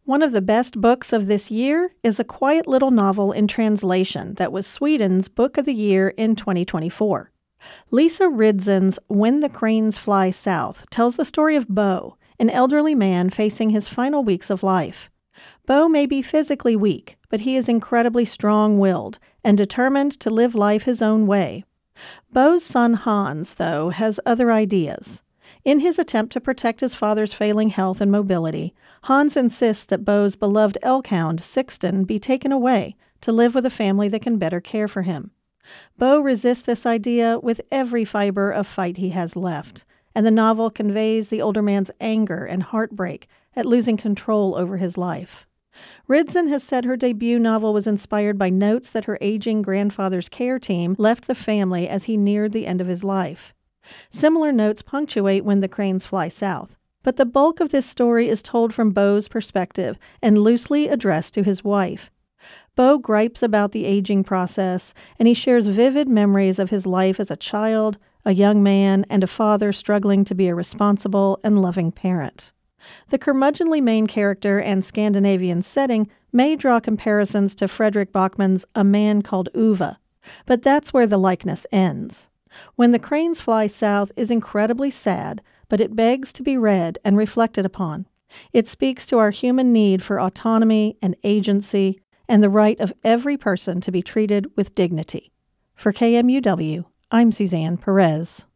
One of the best books of this year is a quiet little novel in translation that was Sweden's Book of the Year in 2024. Lisa Ridzen's When the Cranes Fly South tells the story of Bo, an elderly man facing his final weeks of life. Bo may be physically weak, but he is incredibly strong-willed and determined to live life his own way. Bo's son Hans, though, has other ideas. In his attempt to protect his father's failing health and mobility, Hans insists that Bo's beloved elk hound, Sixten, be taken away to live with a family that can better care for him. Bo resists this idea with every fiber of fight he has left, and the novel conveys the older man's anger and heartbreak at losing control over his life. Ridzen has said her debut novel was inspired by notes that her aging grandfather's care team left the family as he neared the end of his life. Similar notes punctuate When the Cranes Fly South, but the bulk of this story is told from Bo's perspective and loosely addressed to his wife. Bo gripes about the aging process, and he shares vivid memories of his life as a child, a young man, and a father struggling to be a responsible and loving parent. The curmudgeonly main character and Scandinavian setting may draw comparisons to Fredrik Backman's A Man Called Ove, but that's where the likeness ends. When the Cranes Fly South is incredibly sad, but it begs to be read and reflected upon. It speaks to our human need for autonomy and agency and the right of every person to be treated with dignity. For KMUW, I'm Suzanne Perez.